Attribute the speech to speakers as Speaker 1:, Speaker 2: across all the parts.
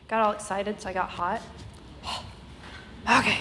Speaker 1: got all excited, so I got hot. Okay.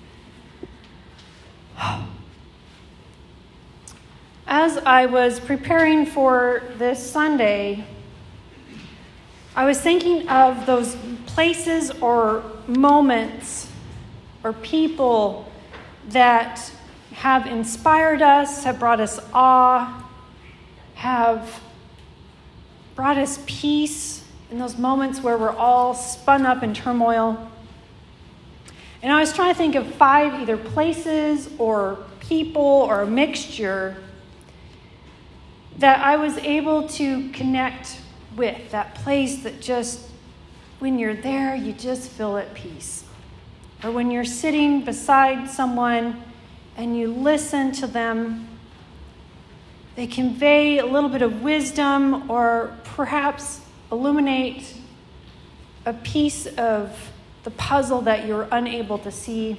Speaker 1: As I was preparing for this Sunday, I was thinking of those places or moments or people that have inspired us, have brought us awe, have brought us peace in those moments where we're all spun up in turmoil. And I was trying to think of 5 either places or people or a mixture that I was able to connect with, that place that just, when you're there, you just feel at peace. Or when you're sitting beside someone and you listen to them, they convey a little bit of wisdom or perhaps illuminate a piece of the puzzle that you're unable to see.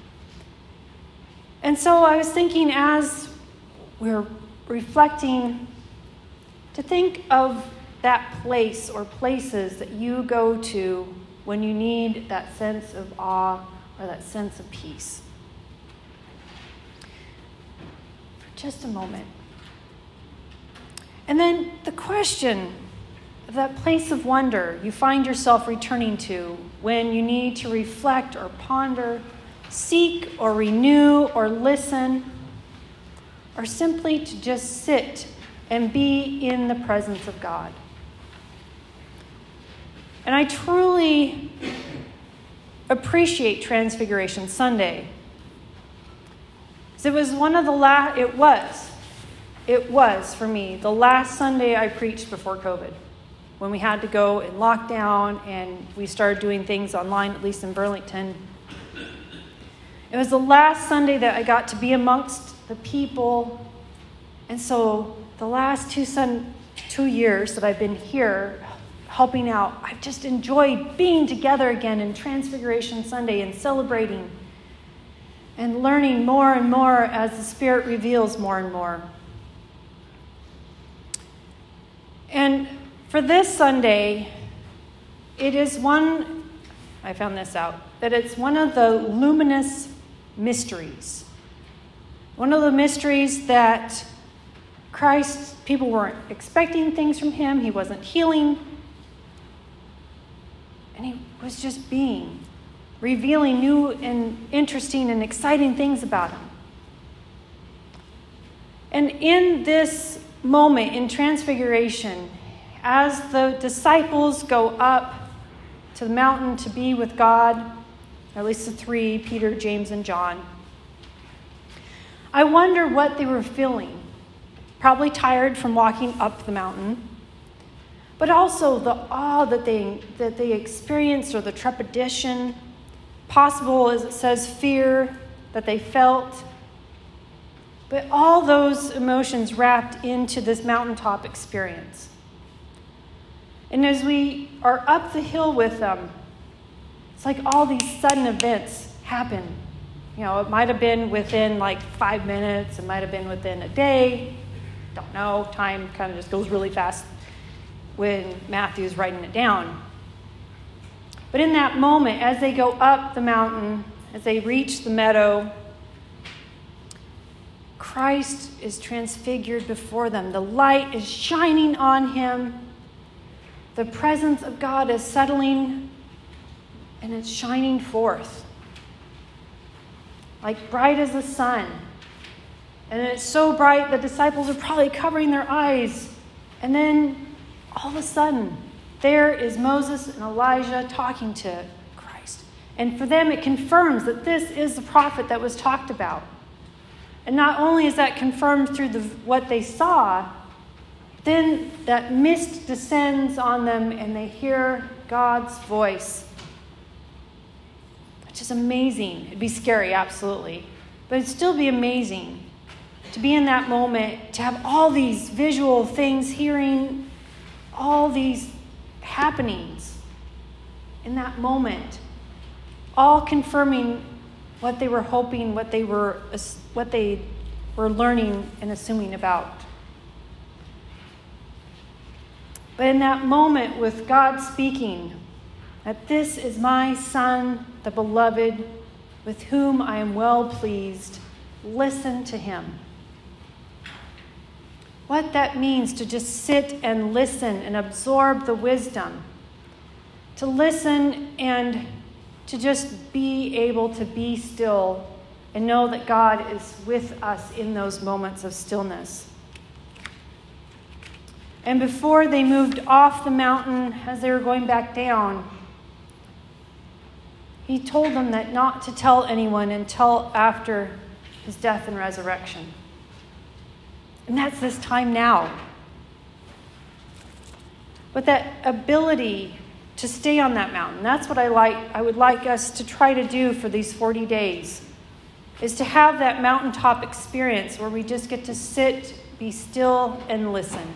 Speaker 1: And so I was thinking, as we're reflecting, to think of that place or places that you go to when you need that sense of awe or that sense of peace. For just a moment. And then the question of that place of wonder you find yourself returning to when you need to reflect or ponder, seek or renew or listen, or simply to just sit and be in the presence of God. And I truly appreciate Transfiguration Sunday. Because it was one of the last, it was for me, the last Sunday I preached before COVID, when we had to go in lockdown and we started doing things online, at least in Burlington. It was the last Sunday that I got to be amongst the people. And so the last 2 years that I've been here helping out, I've just enjoyed being together again in Transfiguration Sunday and celebrating and learning more and more as the Spirit reveals more and more. And for this Sunday, it is I found this out, that it's one of the luminous mysteries. One of the mysteries that Christ, people weren't expecting things from him. He wasn't healing. And he was just being, revealing new and interesting and exciting things about him. And in this moment in Transfiguration, as the disciples go up to the mountain to be with God, or at least the 3, Peter, James, and John, I wonder what they were feeling. Probably tired from walking up the mountain, but also the awe that they experienced, or the trepidation, possible, as it says, fear that they felt. But all those emotions wrapped into this mountaintop experience. And as we are up the hill with them, it's like all these sudden events happen. You know, it might have been within like 5 minutes. It might have been within a day. Don't know. Time kind of just goes really fast when Matthew's writing it down. But in that moment, as they go up the mountain, as they reach the meadow, Christ is transfigured before them. The light is shining on him. The presence of God is settling, and it's shining forth like bright as the sun. And it's so bright, the disciples are probably covering their eyes. And then all of a sudden, there is Moses and Elijah talking to Christ. And for them, it confirms that this is the prophet that was talked about. And not only is that confirmed through what they saw, then that mist descends on them and they hear God's voice, which is amazing. It'd be scary, absolutely. But it'd still be amazing to be in that moment, to have all these visual things, hearing all these happenings in that moment, all confirming what they were hoping, what they were learning and assuming about. But in that moment with God speaking that this is my Son, the beloved, with whom I am well pleased. Listen to him. What that means to just sit and listen and absorb the wisdom. To listen and to just be able to be still and know that God is with us in those moments of stillness. And before they moved off the mountain, as they were going back down, he told them that not to tell anyone until after his death and resurrection. And that's this time now. But that ability to stay on that mountain, that's what I would like us to try to do for these 40 days, is to have that mountaintop experience where we just get to sit, be still, and listen.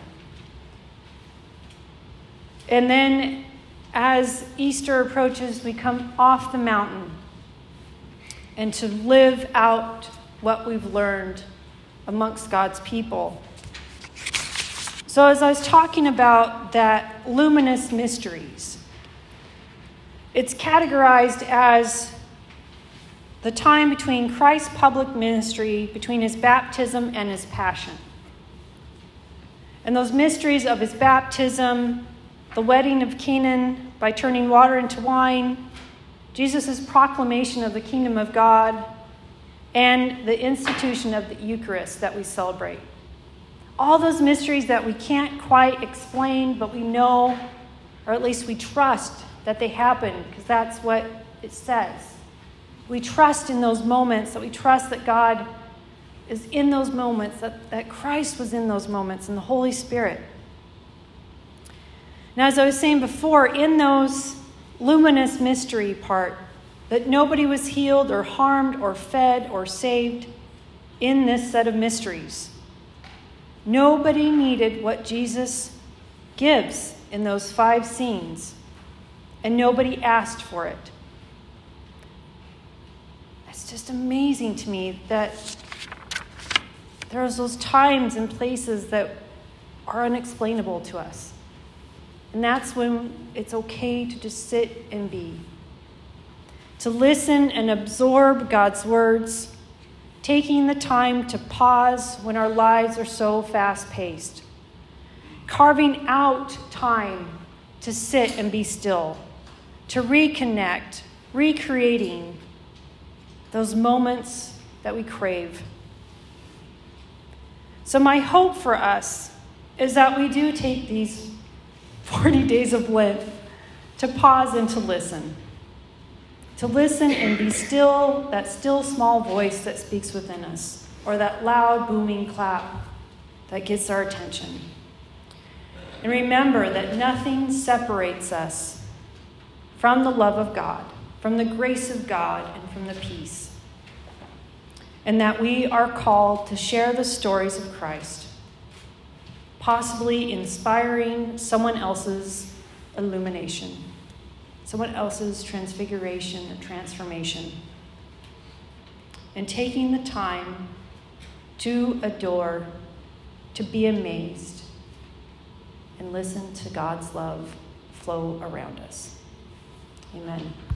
Speaker 1: And then as Easter approaches, we come off the mountain and to live out what we've learned amongst God's people. So as I was talking about that luminous mysteries, it's categorized as the time between Christ's public ministry, between his baptism and his passion. And those mysteries of his baptism, the wedding of Canaan by turning water into wine, Jesus' proclamation of the kingdom of God, and the institution of the Eucharist that we celebrate. All those mysteries that we can't quite explain, but we know, or at least we trust that they happen, because that's what it says. We trust in those moments, that we trust that God is in those moments, that Christ was in those moments, and the Holy Spirit. Now, as I was saying before, in those luminous mystery part, that nobody was healed or harmed or fed or saved in this set of mysteries. Nobody needed what Jesus gives in those 5 scenes, and nobody asked for it. It's just amazing to me that there's those times and places that are unexplainable to us. And that's when it's okay to just sit and be. To listen and absorb God's words, taking the time to pause when our lives are so fast-paced. Carving out time to sit and be still, to reconnect, recreating those moments that we crave. So my hope for us is that we do take these 40 days of Lent to pause and to listen. To listen and be still, that still small voice that speaks within us, or that loud booming clap that gets our attention. And remember that nothing separates us from the love of God, from the grace of God, and from the peace. And that we are called to share the stories of Christ, possibly inspiring someone else's illumination, someone else's transfiguration or transformation, and taking the time to adore, to be amazed, and listen to God's love flow around us. Amen.